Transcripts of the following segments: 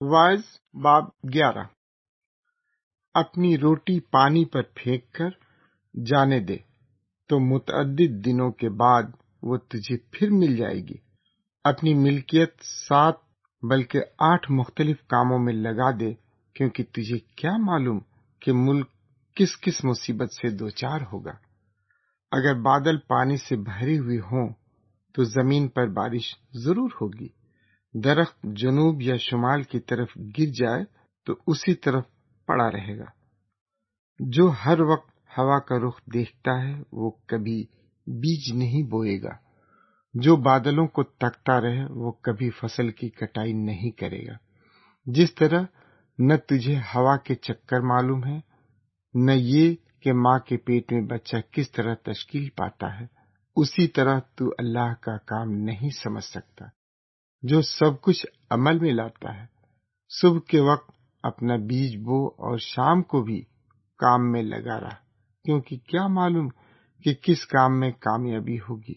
واعظ باب 11۔ اپنی روٹی پانی پر پھینک کر جانے دے تو متعدد دنوں کے بعد وہ تجھے پھر مل جائے گی۔ اپنی ملکیت 7 بلکہ 8 مختلف کاموں میں لگا دے، کیونکہ تجھے کیا معلوم کہ ملک کس کس مصیبت سے دوچار ہوگا۔ اگر بادل پانی سے بھرے ہوئے ہوں تو زمین پر بارش ضرور ہوگی۔ درخت جنوب یا شمال کی طرف گر جائے تو اسی طرف پڑا رہے گا۔ جو ہر وقت ہوا کا رخ دیکھتا ہے وہ کبھی بیج نہیں بوئے گا۔ جو بادلوں کو تکتا رہے وہ کبھی فصل کی کٹائی نہیں کرے گا۔ جس طرح نہ تجھے ہوا کے چکر معلوم ہے، نہ یہ کہ ماں کے پیٹ میں بچہ کس طرح تشکیل پاتا ہے، اسی طرح تو اللہ کا کام نہیں سمجھ سکتا، جو سب کچھ عمل میں لاتا ہے۔ صبح کے وقت اپنا بیج بو اور شام کو بھی کام میں لگا رہا، کیونکہ کیا معلوم کہ کس کام میں کامیابی ہوگی،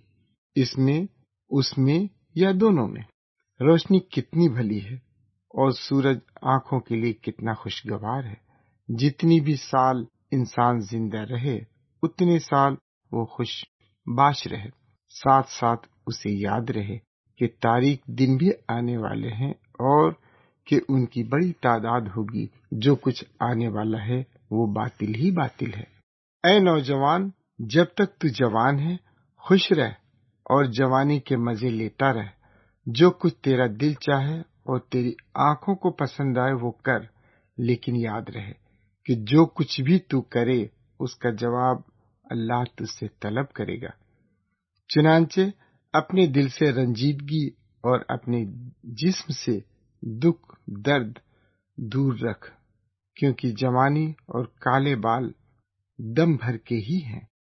اس میں یا دونوں میں۔ روشنی کتنی بھلی ہے اور سورج آنکھوں کے لیے کتنا خوشگوار ہے۔ جتنی بھی سال انسان زندہ رہے اتنے سال وہ خوش باش رہے، ساتھ ساتھ اسے یاد رہے کہ تاریک دن بھی آنے والے ہیں اور کہ ان کی بڑی تعداد ہوگی۔ جو کچھ آنے والا ہے وہ باطل ہی باطل ہے۔ اے نوجوان، جب تک تو جوان ہے خوش رہ اور جوانی کے مزے لیتا رہ۔ جو کچھ تیرا دل چاہے اور تیری آنکھوں کو پسند آئے وہ کر، لیکن یاد رہے کہ جو کچھ بھی تو کرے اس کا جواب اللہ تجھ سے طلب کرے گا۔ چنانچہ اپنے دل سے رنجیدگی اور اپنے جسم سے دکھ درد دور رکھ، کیونکہ جوانی اور کالے بال دم بھر کے ہی ہیں۔